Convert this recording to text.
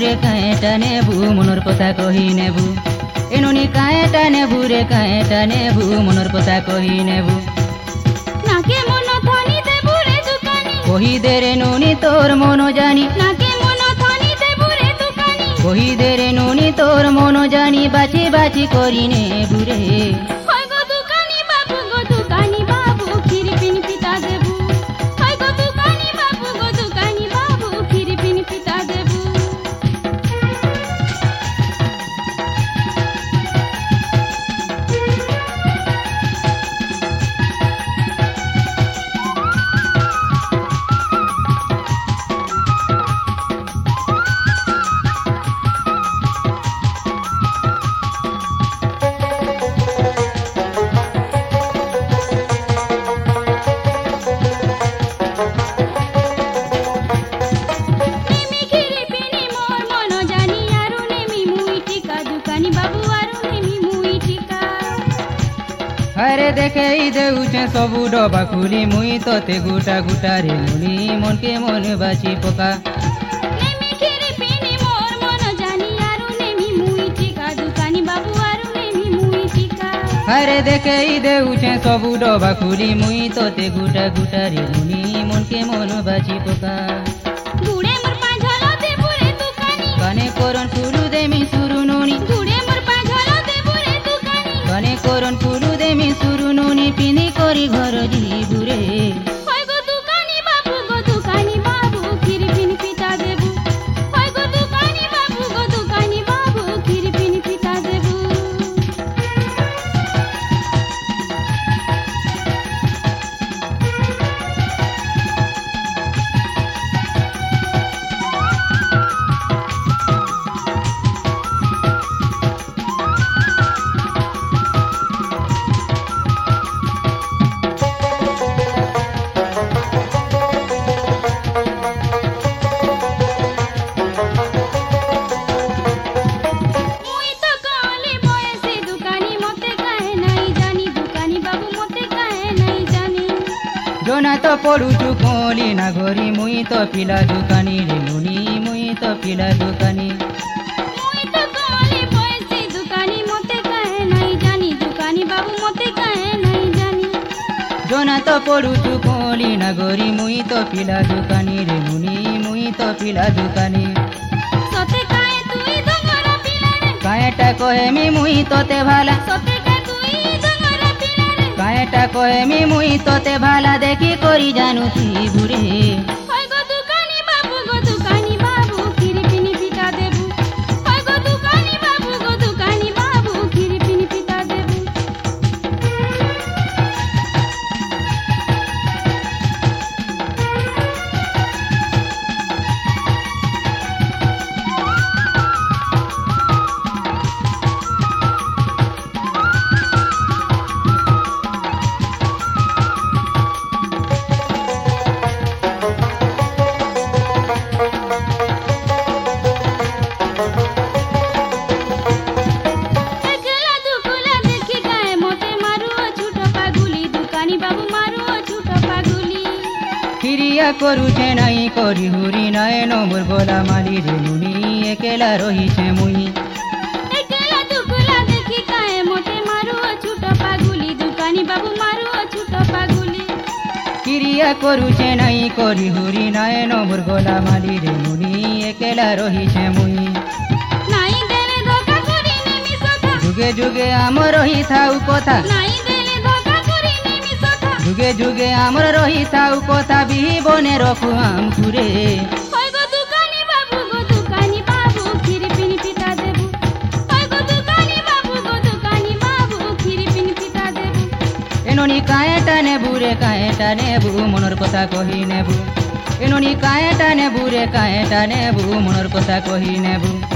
रे काएटा नेबू मनर कथा कहि नेबू एनुनी काएटा नेबू रे काएटा नेबू मनर कथा कहि नेबू नाके मन थानी देबू रे दुकानी कहि दे रे नुनी तोर मन जानी नाके मन थानी देबू रे दुकानी कहि दे रे नुनी तोर मन जानी बाची बाची करि नेबू रे होय गो दुकानी बाबू खीर पिन पिता देबू होय गो दुकानी बाबू खीर पिन पिता देबू अरे देखे देउछे सबू डबा खुली मुई तोते गुटा गुटा रे मुनी मन के मन बाची पका नेमी खीर पिनी मोर मन जानी आरु नेमी मुई टिका दुकानी बाबू आरु नेमी मुई टिका अरे देखे देउछे सबू डबा खुली मुई तोते गुटा गुटा रे मुनी मन के मन बाची पका गुड़े मोर पांझलो देबू रे दुकानी कने कोरन फुलु देमी सुरु नुनी गुड़े मोर पांझलो देबू रे दुकानी कने कोरन फुलु देमी सुरु नुनी पिनी करी घर जीबू रे होय गो दुकानी बाबू खीर पिन पिता देबू होय गो दुकानी बाबू खीर पिन पिता देबू जोना तो पड़ुचु कोली ना गोरी मुई तो पिला दुकानी रे मुनी मुई तो पिला दुकानी मुई तो कोली पैसे दुकानी मते काहे नहीं जानी दुकानी बाबू मते काहे नहीं जानी जोना तो पड़ुचु कोली ना गोरी मुई तो पिला दुकानी रे मुनी मुई तो पिला दुकानी सते काहे तुई दंगरा पिला रे काएटा कहेमी मुई तोते भाला सते काहे तुई दंगरा पिला रे काएटा कहेमी मुई तोते भाला देखी करी जानू थी बुरे होय गो दुकानी बाबू खीर पिन पिता देबू होय गो दुकानी बाबू खीर पिन पिता देबू क्रिया करुछे नहीं करी हुरी नयन मोर गोला माली रे मुनी एकेला रहिछे मुई एकेला दुकुला देखी काहे मोते मारू छूट पागुली दुकानी बाबू मारू छूट पागुली क्रिया करुछे नहीं करी हुरी नयन मोर गोला माली रे मुनी एकेला रहिछे मुई नाई देले धोखा करी नेमी सखा जुगे जुगे आमर रही थाउ कथा नाई देले धोखा करी नेमी सखा जुगे जुगे आमर रही थाउ कथा भी बने रखु आम पुरे होय गो दुकानी बाबू खीर पिन पिता देबू होय गो दुकानी बाबू खीर पिन पिता देबू एनोनी काएटा नेबू रे काएटा नेबू मनर कथा कहि नेबू एनोनी काएटा नेबू रे काएटा नेबू मनर कथा कहि नेबू